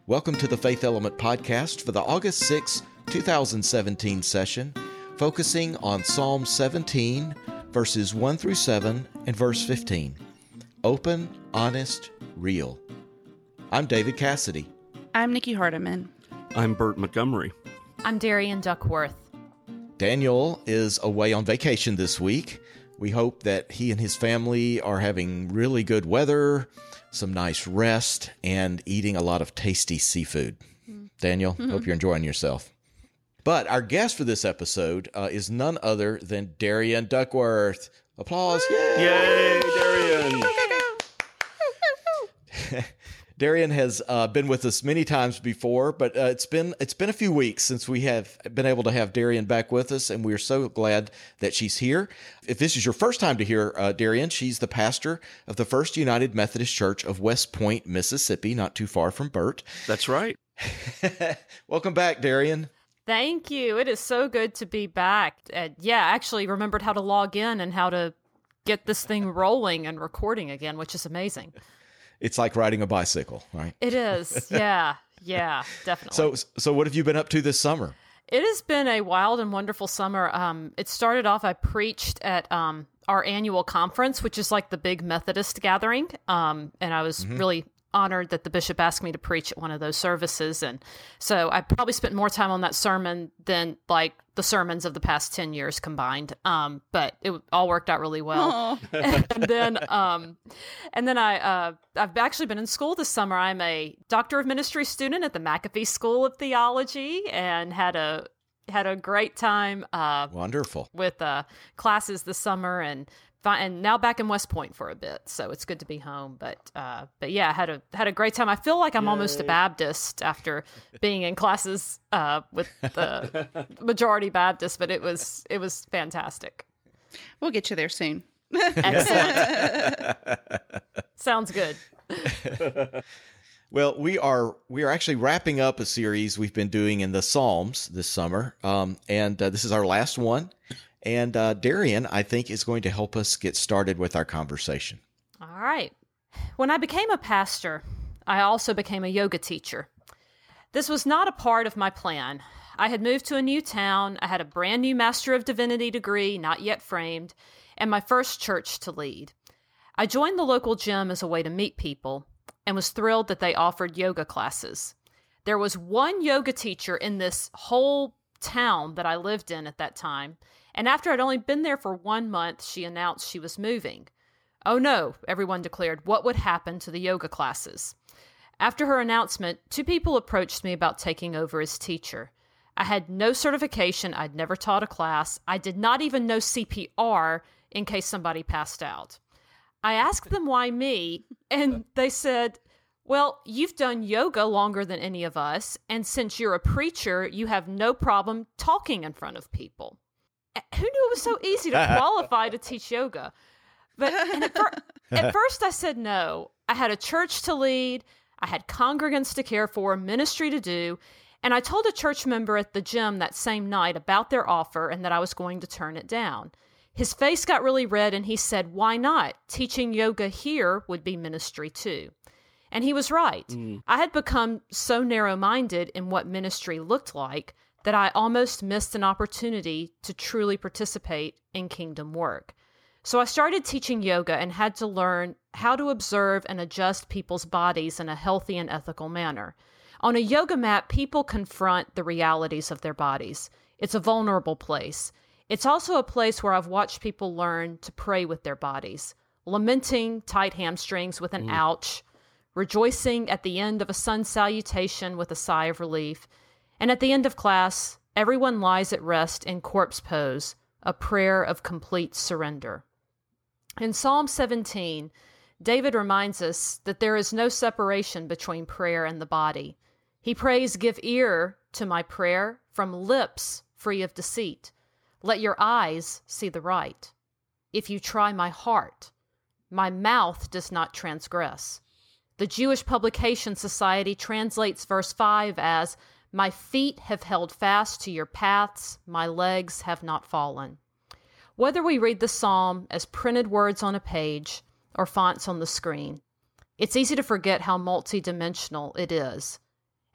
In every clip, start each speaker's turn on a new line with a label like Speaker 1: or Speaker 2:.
Speaker 1: Welcome to the Faith Element Podcast for the August 6, 2017 session, focusing on Psalm 17, verses 1 through 7, and verse 15. Open, honest, real. I'm David Cassidy.
Speaker 2: I'm Nikki Hardiman.
Speaker 3: I'm Bert Montgomery.
Speaker 4: I'm Darian Duckworth.
Speaker 1: Daniel is away on vacation this week. We hope that he and his family are having really good weather, some nice rest, and eating a lot of tasty seafood. Daniel, hope you're enjoying yourself. But our guest for this episode is none other than Darian Duckworth. Applause. Yay!
Speaker 3: Yay, Darian!
Speaker 1: Darian has been with us many times before, but it's been a few weeks since we have been able to have Darian back with us, and we're so glad that she's here. If this is your first time to hear Darian, she's the pastor of the First United Methodist Church of West Point, Mississippi, not too far from Bert.
Speaker 3: That's right.
Speaker 1: Welcome back, Darian.
Speaker 4: Thank you. It is so good to be back. I actually remembered how to log in and how to get this thing rolling and recording again, which is amazing.
Speaker 1: It's like riding a bicycle, right?
Speaker 4: It is. Yeah, definitely.
Speaker 1: So what have you been up to this summer?
Speaker 4: It has been a wild and wonderful summer. It started off, I preached at our annual conference, which is like the big Methodist gathering. And I was really honored that the bishop asked me to preach at one of those services. And so I probably spent more time on that sermon than like the sermons of the past 10 years combined. But it all worked out really well. and then I've actually been in school this summer. I'm a Doctor of Ministry student at the McAfee School of Theology and had a great time.
Speaker 1: Wonderful.
Speaker 4: With classes this summer and now back in West Point for a bit, so it's good to be home. But yeah, had a great time. I feel like I'm almost a Baptist after being in classes with the majority Baptist, but it was fantastic.
Speaker 2: We'll get you there soon.
Speaker 4: Excellent. Sounds good.
Speaker 1: Well, we are actually wrapping up a series we've been doing in the Psalms this summer, and this is our last one. And Darian, I think, is going to help us get started with our conversation.
Speaker 4: All right. When I became a pastor, I also became a yoga teacher. This was not a part of my plan. I had moved to a new town. I had a brand new Master of Divinity degree, not yet framed, and my first church to lead. I joined the local gym as a way to meet people and was thrilled that they offered yoga classes. There was one yoga teacher in this whole town that I lived in at that time. And after I'd only been there for 1 month, she announced she was moving. Oh no, everyone declared, what would happen to the yoga classes? After her announcement, 2 people approached me about taking over as teacher. I had no certification. I'd never taught a class. I did not even know CPR in case somebody passed out. I asked them why me, and they said, well, you've done yoga longer than any of us, and since you're a preacher, you have no problem talking in front of people. Who knew it was so easy to qualify to teach yoga? But at first I said no. I had a church to lead. I had congregants to care for, ministry to do. And I told a church member at the gym that same night about their offer and that I was going to turn it down. His face got really red and he said, why not? Teaching yoga here would be ministry too. And he was right. I had become so narrow-minded in what ministry looked like that I almost missed an opportunity to truly participate in kingdom work. So I started teaching yoga and had to learn how to observe and adjust people's bodies in a healthy and ethical manner. On a yoga mat, people confront the realities of their bodies. It's a vulnerable place. It's also a place where I've watched people learn to pray with their bodies, lamenting tight hamstrings with an ouch, rejoicing at the end of a sun salutation with a sigh of relief, and at the end of class, everyone lies at rest in corpse pose, a prayer of complete surrender. In Psalm 17, David reminds us that there is no separation between prayer and the body. He prays, give ear to my prayer from lips free of deceit. Let your eyes see the right. If you try my heart, my mouth does not transgress. The Jewish Publication Society translates verse 5 as, my feet have held fast to your paths, my legs have not fallen. Whether we read the psalm as printed words on a page or fonts on the screen, it's easy to forget how multidimensional it is.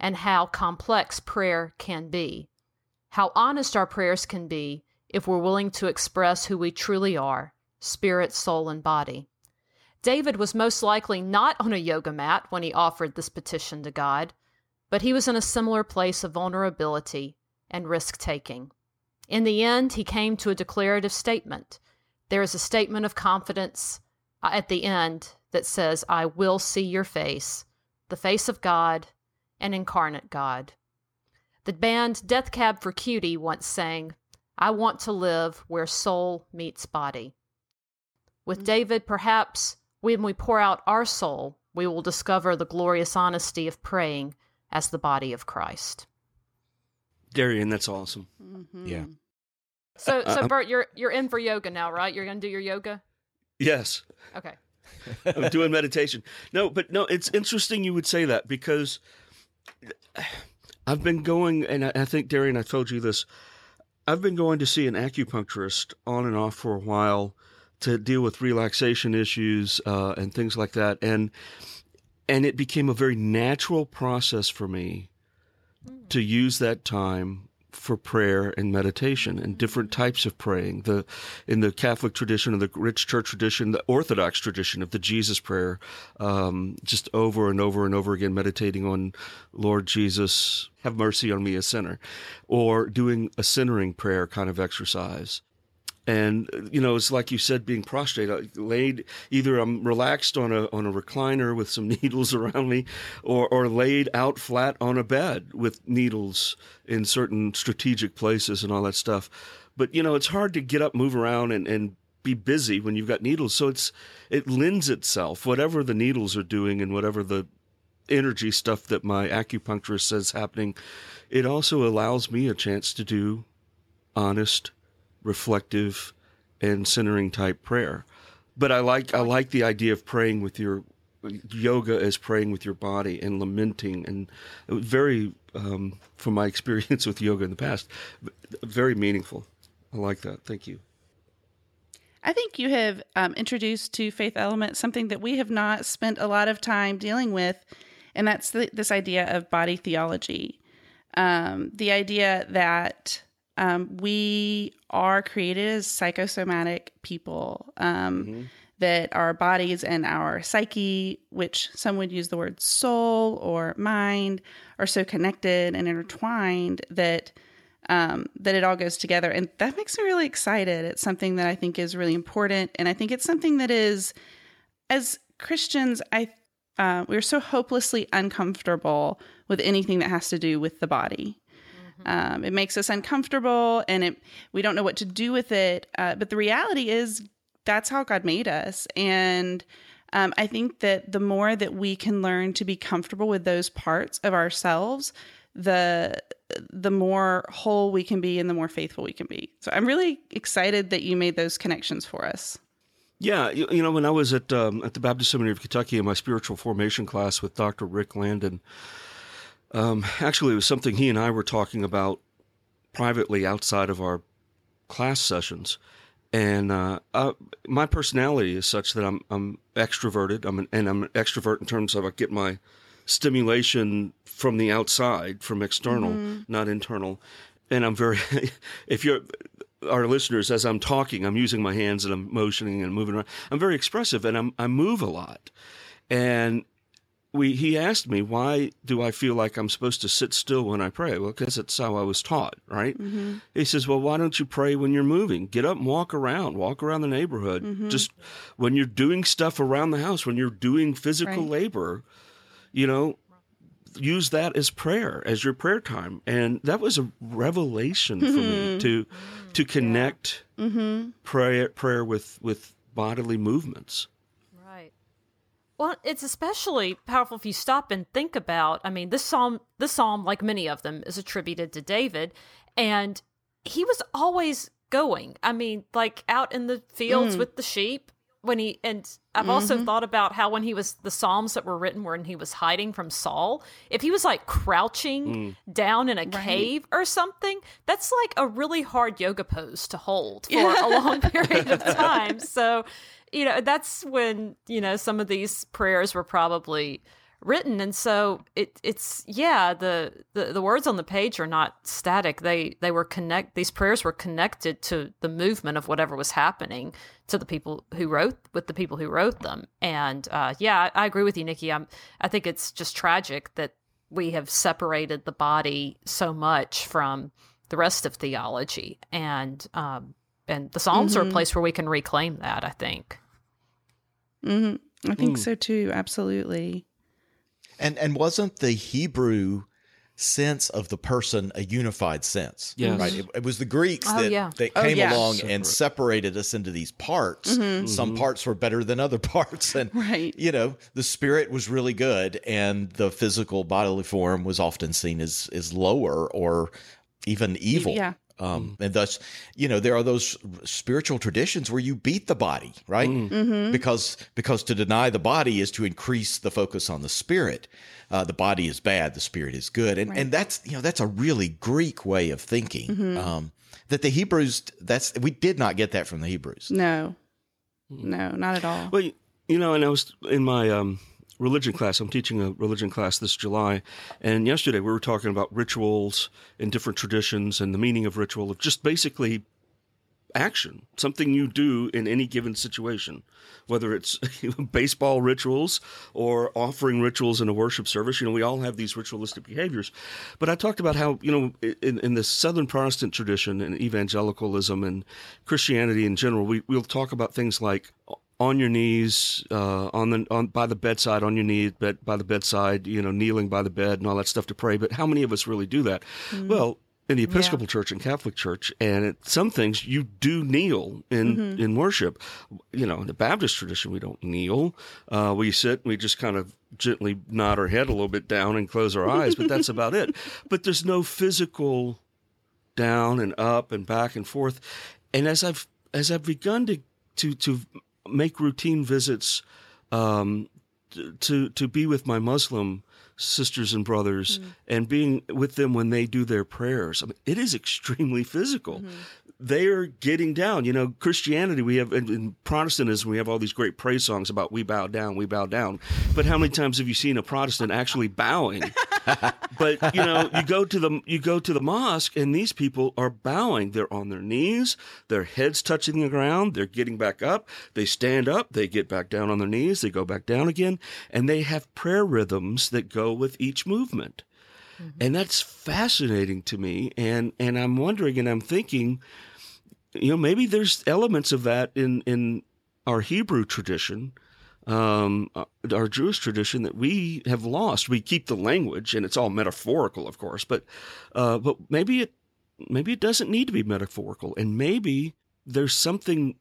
Speaker 4: and how complex prayer can be. How honest our prayers can be if we're willing to express who we truly are, spirit, soul, and body. David was most likely not on a yoga mat when he offered this petition to God, but he was in a similar place of vulnerability and risk-taking. In the end, he came to a declarative statement. There is a statement of confidence at the end that says, I will see your face, the face of God, an incarnate God. The band Death Cab for Cutie once sang, I want to live where soul meets body. With David, perhaps when we pour out our soul, we will discover the glorious honesty of praying as the body of Christ.
Speaker 3: Darian, that's awesome.
Speaker 2: Mm-hmm.
Speaker 1: Yeah.
Speaker 4: So Bert, you're in for yoga now, right? You're going to do your yoga?
Speaker 3: Yes.
Speaker 4: Okay.
Speaker 3: I'm doing meditation. No, it's interesting you would say that, because I've been going, and I think, Darian, I told you this, I've been going to see an acupuncturist on and off for a while to deal with relaxation issues and things like that. And it became a very natural process for me to use that time for prayer and meditation and different types of praying. In the Catholic tradition, of the rich church tradition, the Orthodox tradition of the Jesus prayer, just over and over and over again, meditating on, Lord Jesus, have mercy on me, a sinner, or doing a centering prayer kind of exercise. And, it's like you said, being prostrate, laid, either I'm relaxed on a recliner with some needles around me, or laid out flat on a bed with needles in certain strategic places and all that stuff. But, it's hard to get up, move around, and be busy when you've got needles. So it lends itself, whatever the needles are doing and whatever the energy stuff that my acupuncturist says happening, it also allows me a chance to do honest, reflective, and centering type prayer. But I like the idea of praying with your yoga as praying with your body and lamenting, and it was very, from my experience with yoga in the past, very meaningful. I like that. Thank you.
Speaker 2: I think you have introduced to Faith Element something that we have not spent a lot of time dealing with, and that's this idea of body theology. The idea that we are created as psychosomatic people, that our bodies and our psyche, which some would use the word soul or mind, are so connected and intertwined that it all goes together. And that makes me really excited. It's something that I think is really important. And I think it's something that is, as Christians, we're so hopelessly uncomfortable with anything that has to do with the body. It makes us uncomfortable, and we don't know what to do with it. But the reality is that's how God made us. And I think that the more that we can learn to be comfortable with those parts of ourselves, the more whole we can be and the more faithful we can be. So I'm really excited that you made those connections for us.
Speaker 3: Yeah, when I was at the Baptist Seminary of Kentucky in my spiritual formation class with Dr. Rick Landon, actually, it was something he and I were talking about privately outside of our class sessions. And my personality is such that I'm extroverted. I'm an extrovert in terms of I get my stimulation from the outside, from external, not internal. And I'm very, our listeners, as I'm talking, I'm using my hands and I'm motioning and moving around. I'm very expressive, and I move a lot. And he asked me, why do I feel like I'm supposed to sit still when I pray? Well, because it's how I was taught, right? Mm-hmm. He says, well, why don't you pray when you're moving? Get up and walk around the neighborhood. Mm-hmm. Just when you're doing stuff around the house, when you're doing physical labor, use that as prayer, as your prayer time. And that was a revelation for me to connect prayer with bodily movements.
Speaker 4: Well, it's especially powerful if you stop and think about, this psalm, like many of them, is attributed to David, and he was always going. Like out in the fields with the sheep I've also thought about how when the Psalms that were written when he was hiding from Saul, if he was like crouching down in a cave or something, that's like a really hard yoga pose to hold for a long period of time. So, that's when, some of these prayers were probably written. And so it's the words on the page are not static. They were these prayers were connected to the movement of whatever was happening to the people who wrote them. And I agree with you, Nikki. I think it's just tragic that we have separated the body so much from the rest of theology. And the Psalms are a place where we can reclaim that, I think.
Speaker 2: I think so too. Absolutely.
Speaker 1: And wasn't the Hebrew sense of the person a unified sense?
Speaker 3: Yes.
Speaker 1: Right. It was the Greeks that came along and separated us into these parts. Some parts were better than other parts. And, the spirit was really good. And the physical bodily form was often seen as lower or even evil. Yeah. And thus, there are those spiritual traditions where you beat the body, right? Because to deny the body is to increase the focus on the spirit. The body is bad, the spirit is good, and that's a really Greek way of thinking. That the Hebrews, we did not get that from the Hebrews.
Speaker 2: No, not at all.
Speaker 3: Well, and I was in my religion class. I'm teaching a religion class this July, and yesterday we were talking about rituals and different traditions and the meaning of ritual, of just basically action, something you do in any given situation, whether it's baseball rituals or offering rituals in a worship service. We all have these ritualistic behaviors. But I talked about how, in the Southern Protestant tradition and evangelicalism and Christianity in general, we'll talk about things like on your knees, by the bedside, on your knees, by the bedside, kneeling by the bed and all that stuff to pray. But how many of us really do that? Well, in the Episcopal Church and Catholic Church, and some things you do kneel in worship. In the Baptist tradition, we don't kneel. We sit, we just kind of gently nod our head a little bit down and close our eyes, but that's about it. But there's no physical down and up and back and forth. And as I've begun to make routine visits to be with my Muslim sisters and brothers and being with them when they do their prayers, it is extremely physical. They are getting down. Christianity, we have, in Protestantism, we have all these great praise songs about we bow down, we bow down. But how many times have you seen a Protestant actually bowing? But, you go to the mosque and these people are bowing. They're on their knees, their heads touching the ground, they're getting back up, they stand up, they get back down on their knees, they go back down again, and they have prayer rhythms that go with each movement. And that's fascinating to me. And I'm wondering, and I'm thinking, maybe there's elements of that in our Hebrew tradition, our Jewish tradition, that we have lost. We keep the language, and it's all metaphorical, of course, but maybe it doesn't need to be metaphorical, and maybe there's something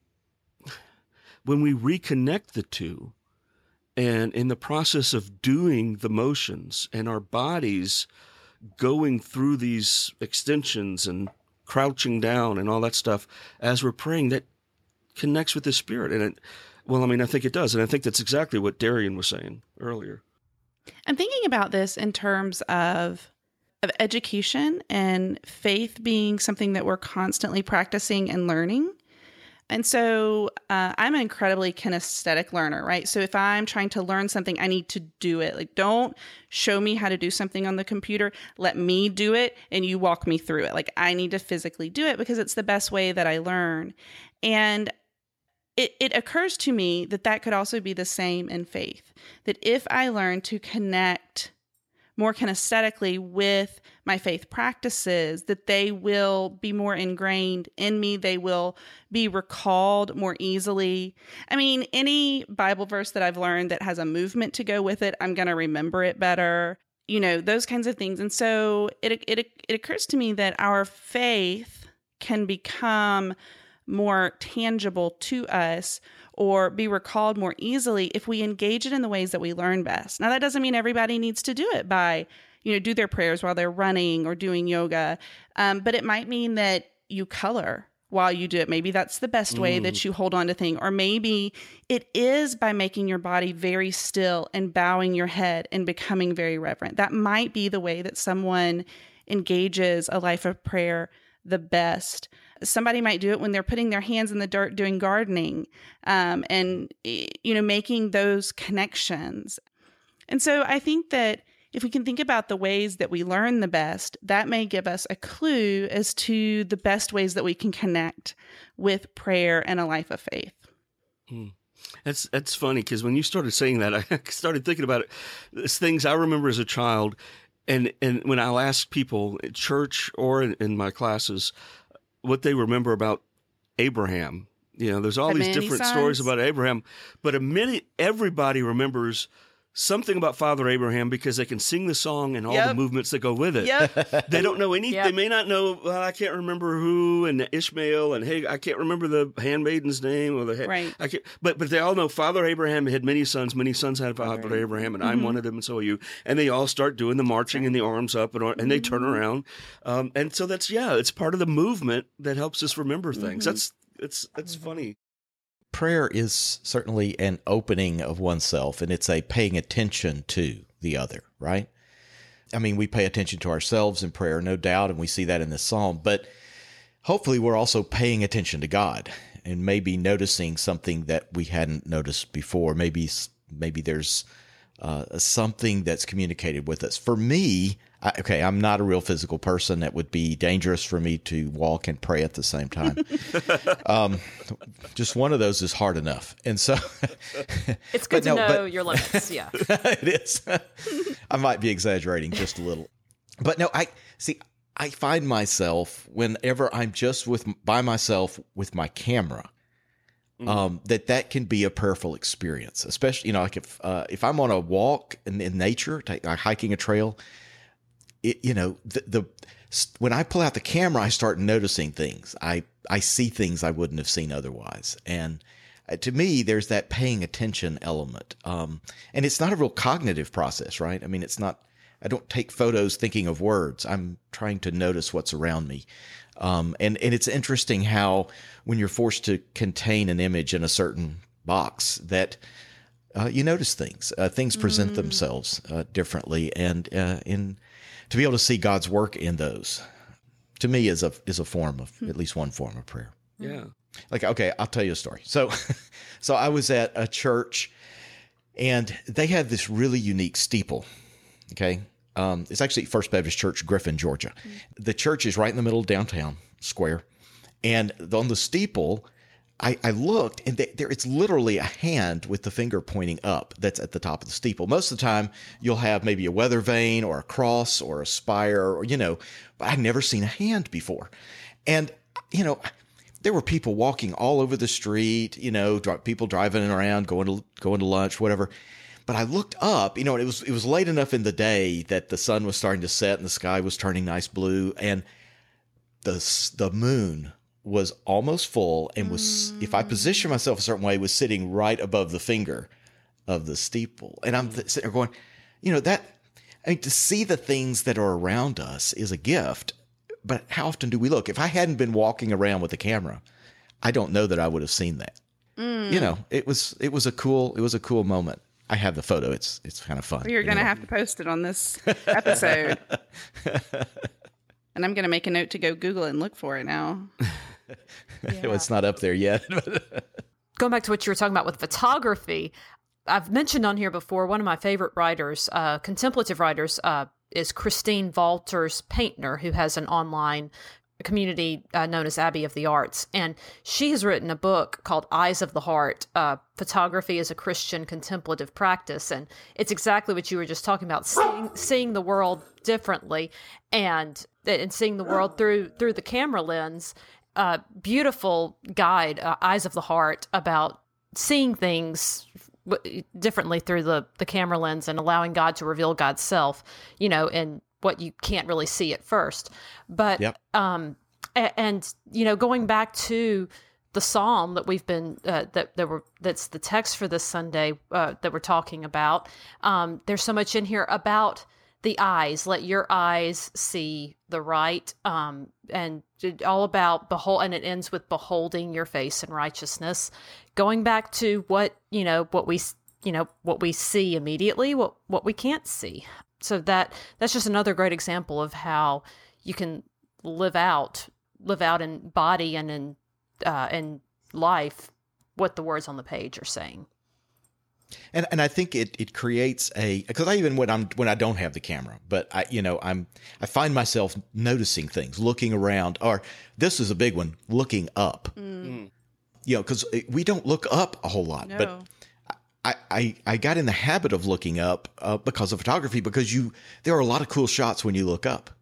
Speaker 3: when we reconnect the two, and in the process of doing the motions and our bodies going through these extensions and crouching down and all that stuff as we're praying, that connects with the spirit. And I think it does. And I think that's exactly what Darian was saying earlier.
Speaker 2: I'm thinking about this in terms of education and faith being something that we're constantly practicing and learning. And so I'm an incredibly kinesthetic learner, right? So if I'm trying to learn something, I need to do it. Like, don't show me how to do something on the computer. Let me do it and you walk me through it. Like, I need to physically do it because it's the best way that I learn. And it occurs to me that could also be the same in faith. That if I learn to connect more kinesthetically with my faith practices, that they will be more ingrained in me. They will be recalled more easily. Any Bible verse that I've learned that has a movement to go with it, I'm going to remember it better, those kinds of things. And so it occurs to me that our faith can become more tangible to us or be recalled more easily if we engage it in the ways that we learn best. Now, that doesn't mean everybody needs to do it by, do their prayers while they're running or doing yoga. But it might mean that you color while you do it. Maybe that's the best way that you hold on to things. Or maybe it is by making your body very still and bowing your head and becoming very reverent. That might be the way that someone engages a life of prayer the best. Somebody might do it when they're putting their hands in the dirt doing gardening, and making those connections. And so I think that if we can think about the ways that we learn the best, that may give us a clue as to the best ways that we can connect with prayer and a life of faith.
Speaker 3: That's funny, because when you started saying that, I started thinking about it. It's things I remember as a child, and when I'll ask people at church or in my classes what they remember about Abraham. There's all these different stories about Abraham, but everybody remembers something about Father Abraham because they can sing the song and all the movements that go with it.
Speaker 2: Yep.
Speaker 3: They don't know any. They may not know. Well, I can't remember who and Ishmael and I can't remember the handmaiden's name or
Speaker 2: right.
Speaker 3: I can't, but they all know Father Abraham had many sons. Many sons had Father Abraham, and I'm one of them, and so are you. And they all start doing the marching and the arms up, and they turn around. And so it's part of the movement that helps us remember things. That's funny.
Speaker 1: Prayer is certainly an opening of oneself, and it's a paying attention to the other, right? I mean, we pay attention to ourselves in prayer, no doubt, and we see that in this psalm, but hopefully we're also paying attention to God and maybe noticing something that we hadn't noticed before. Maybe there's something that's communicated with us. For me, I'm not a real physical person. That would be dangerous for me to walk and pray at the same time. Just one of those is hard enough. And so
Speaker 4: it's good to know your limits. Yeah,
Speaker 1: it is. I might be exaggerating just a little, but no, I find myself whenever I'm just by myself with my camera, that can be a prayerful experience, especially, like if I'm on a walk in nature, hiking a trail, when I pull out the camera, I start noticing things. I see things I wouldn't have seen otherwise. And to me, there's that paying attention element. And it's not a real cognitive process, right? I mean, I don't take photos thinking of words. I'm trying to notice what's around me. And it's interesting how when you're forced to contain an image in a certain box that you notice things. Things present themselves differently, and to be able to see God's work in those, to me, is a form of at least one form of prayer.
Speaker 3: Yeah.
Speaker 1: Okay, I'll tell you a story. So I was at a church, and they had this really unique steeple. Okay. It's actually First Baptist Church, Griffin, Georgia. The church is right in the middle of downtown square. And on the steeple, I looked, and it's literally a hand with the finger pointing up that's at the top of the steeple. Most of the time, you'll have maybe a weather vane or a cross or a spire, or, but I'd never seen a hand before. And, there were people walking all over the street, people driving around, going to lunch, whatever. But I looked up, it was late enough in the day that the sun was starting to set and the sky was turning nice blue, and the moon was almost full and was, if I positioned myself a certain way, was sitting right above the finger of the steeple. And I'm sitting there going, to see the things that are around us is a gift, but how often do we look? If I hadn't been walking around with a camera, I don't know that I would have seen that. It was a cool moment. I have the photo. It's kind of fun.
Speaker 2: You're going to have to post it on this episode. And I'm going to make a note to go Google it and look for it now.
Speaker 1: Well, it's not up there yet.
Speaker 4: Going back to what you were talking about with photography, I've mentioned on here before, one of my favorite writers, contemplative writers, is Christine Walters Paintner, who has an online community known as Abbey of the Arts. And she has written a book called Eyes of the Heart, Photography as a Christian Contemplative Practice. And it's exactly what you were just talking about, seeing the world differently and seeing the world through the camera lens. Beautiful guide, Eyes of the Heart, about seeing things differently through the camera lens and allowing God to reveal God's self, and what you can't really see at first. But,
Speaker 1: yep.
Speaker 4: And going back to the Psalm that we've been, that's the text for this Sunday, that we're talking about. There's so much in here about the eyes. Let your eyes see the right, and all about and it ends with beholding your face in righteousness. Going back to what we see immediately, what we can't see. So that's just another great example of how you can live out in body and in life what the words on the page are saying.
Speaker 1: And I think it creates because I even when I don't have the camera, but I find myself noticing things, looking around, or this is a big one, looking up. Because we don't look up a whole lot, but I got in the habit of looking up because of photography, because there are a lot of cool shots when you look up.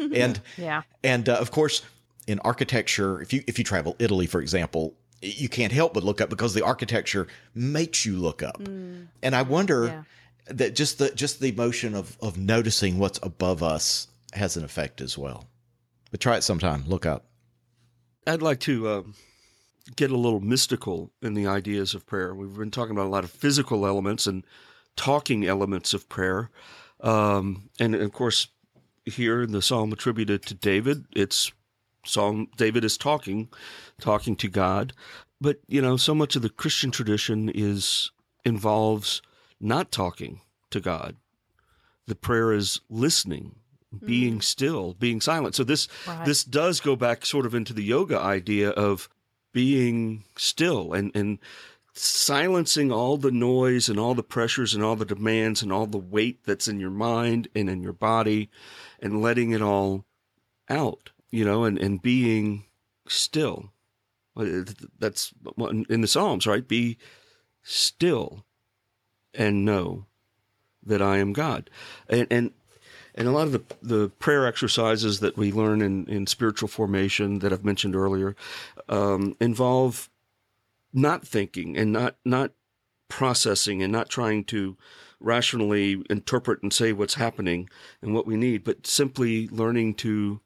Speaker 1: and of course in architecture, if you travel Italy, for example, you can't help but look up because the architecture makes you look up. And I wonder that just the emotion of noticing what's above us has an effect as well. But try it sometime, look up.
Speaker 3: I'd like to get a little mystical in the ideas of prayer. We've been talking about a lot of physical elements and talking elements of prayer. And of course, here in the psalm attributed to David, it's David is talking to God. But, so much of the Christian tradition involves not talking to God. The prayer is listening, being still, being silent. So this does go back sort of into the yoga idea of being still and silencing all the noise and all the pressures and all the demands and all the weight that's in your mind and in your body, and letting it all out, and being still. That's in the Psalms, right? Be still and know that I am God. And a lot of the prayer exercises that we learn in spiritual formation that I've mentioned earlier involve not thinking and not processing and not trying to rationally interpret and say what's happening and what we need, but simply learning to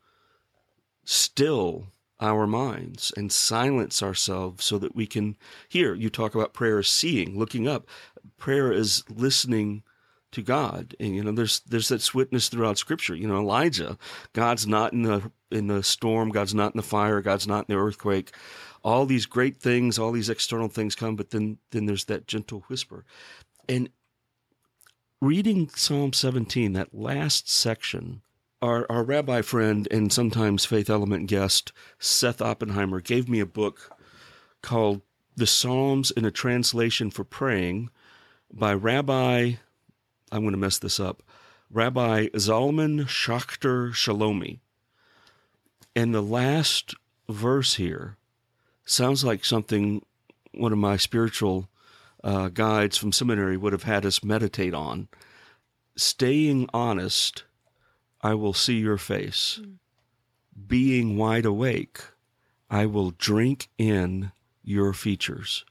Speaker 3: still our minds and silence ourselves so that we can hear. You talk about prayer as seeing, looking up. Prayer is listening to God. And there's that witness throughout Scripture. Elijah, God's not in the storm, God's not in the fire, God's not in the earthquake. All these great things, all these external things come, but then there's that gentle whisper. And reading Psalm 17, that last section, our rabbi friend and sometimes Faith Element guest, Seth Oppenheimer, gave me a book called The Psalms in a Translation for Praying by Rabbi, I'm going to mess this up, Rabbi Zalman Schachter Shalomi. And the last verse here sounds like something one of my spiritual guides from seminary would have had us meditate on. Staying honest, I will see your face. Being wide awake, I will drink in your features.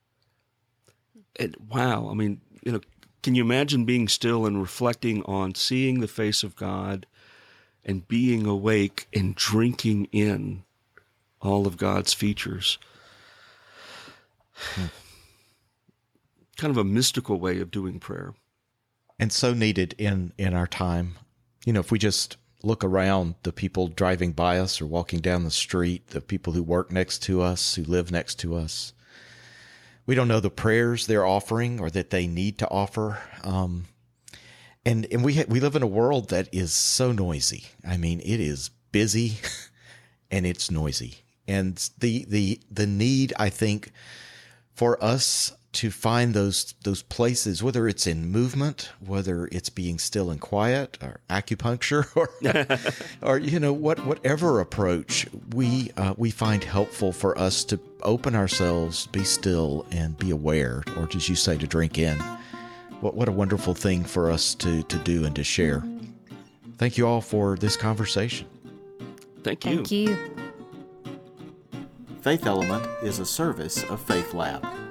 Speaker 3: And wow, can you imagine being still and reflecting on seeing the face of God and being awake and drinking in all of God's features? Kind of a mystical way of doing prayer.
Speaker 1: And so needed in our time. If we just look around, the people driving by us or walking down the street, the people who work next to us, who live next to us, we don't know the prayers they're offering or that they need to offer. And we live in a world that is so noisy. It is busy and it's noisy. And the need, I think, for us to find those places, whether it's in movement, whether it's being still and quiet, or acupuncture, or whatever approach we find helpful for us to open ourselves, be still, and be aware, or as you say, to drink in. What a wonderful thing for us to do and to share. Thank you all for this conversation.
Speaker 3: Thank you.
Speaker 4: Thank you.
Speaker 1: Faith Element is a service of Faith Lab.